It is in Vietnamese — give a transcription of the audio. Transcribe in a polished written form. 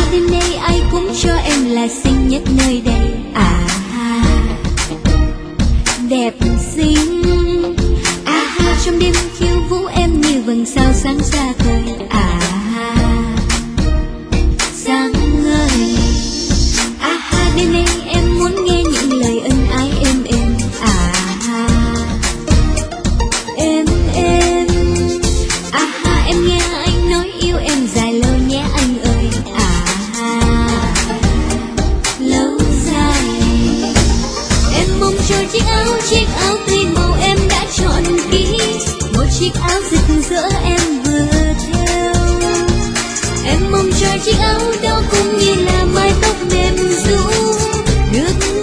đêm nay ai cũng cho em là xinh nhất nơi đây. Đẹp xinh. Trong đêm khiêu vũ em như vầng sao sáng xa khơi. Sáng ngời. Đêm nay em muốn nghe những lời ân ái êm êm. Êm êm. Em nghe anh nói yêu em dài lâu nhé anh ơi. Lâu dài. Em mong cho chiếc áo tươi màu em đã chọn kỹ. Một chiếc áo rực rỡ em vừa theo. Em mong cho chiếc áo đó cũng như là mái tóc mềm ru được